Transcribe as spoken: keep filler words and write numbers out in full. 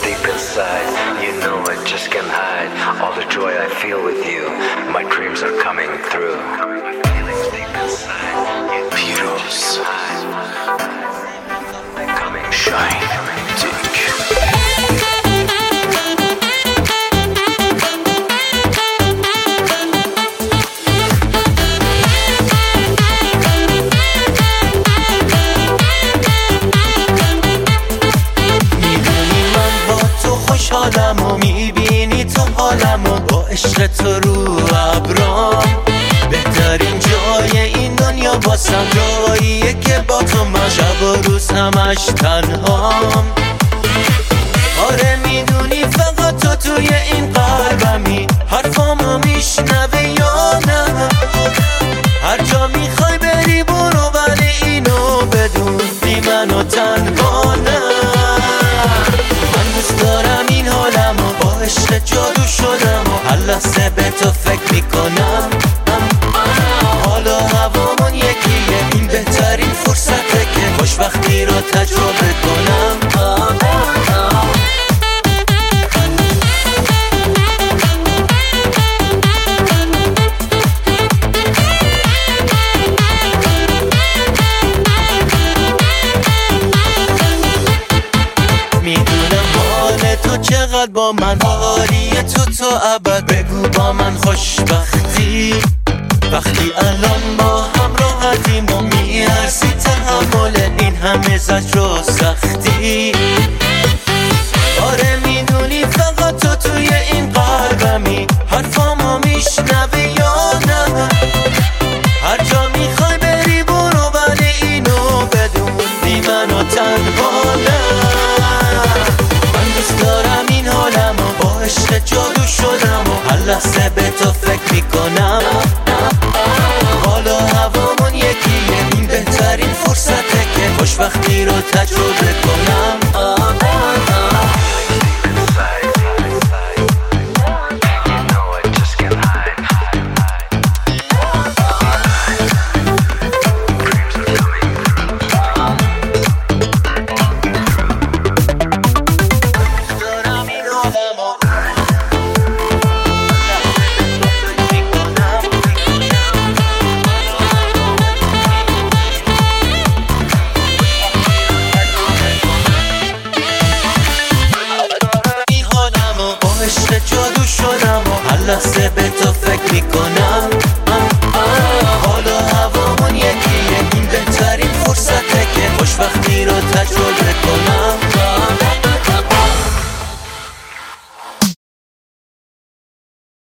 deep inside. You know I just can't hide all the joy I feel with you. My dreams are coming through. My feelings deep inside. You know I just can't hide. Coming, shine, dick. حالمو میبینی تو حالمو با عشق تو رو ابرام بهترین جای این دنیا واسم جاییه که با تو من شب و روز همش تنهام آره میدونی فقط تو توی این قلبمی حرفامو میشنوه یا نه هر جا میخوای بری برو ولی اینو بدون بی منو تنها نه من دوست دارم این حالمو با عشق جادو شدم و هر لحظه به تو فکر میکنم حالا هوامون یکیه این بهترین فرصته که خوشبختی رو تجربه کنم چقدر با من حالیه تو تو ابد بگو با من خوشبختی وقتی الان با هم راحتیم و میارسی تحمل این همه زجر و سختی آره میدونی فقط تو توی این قلبمی حرفامو میشنوه یا نه هر جا میخوای بری برو ولی اینو بدون بی منو تنها نه دارم این حالمو با عشق جادو شدم و هر لحظه به تو فکر میکنم حالا هوامون یکیه این بهترین فرصته که خوشبختی رو تجربه کنم